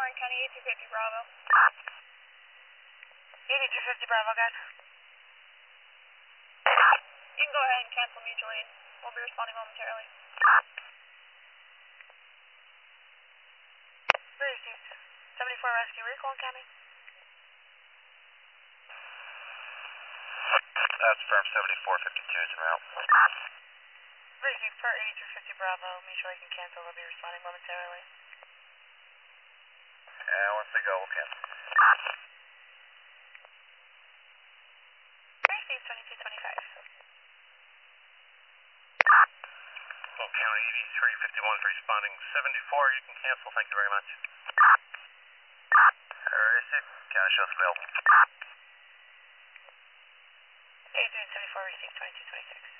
Warren County, 8250 Bravo. 8250 Bravo, guys. You can go ahead and cancel mutual aid. We'll be responding momentarily. Received. 74 Rescue, recall incoming. That's firm 7452 is en route. Received per 8250 Bravo. Mutual aid can cancel. We'll be responding momentarily. And once they go, we'll cancel. Received 2225. Well, County 8351 is responding 74. You can cancel. Thank you very much. Received. County shows available. 8374 received 2226.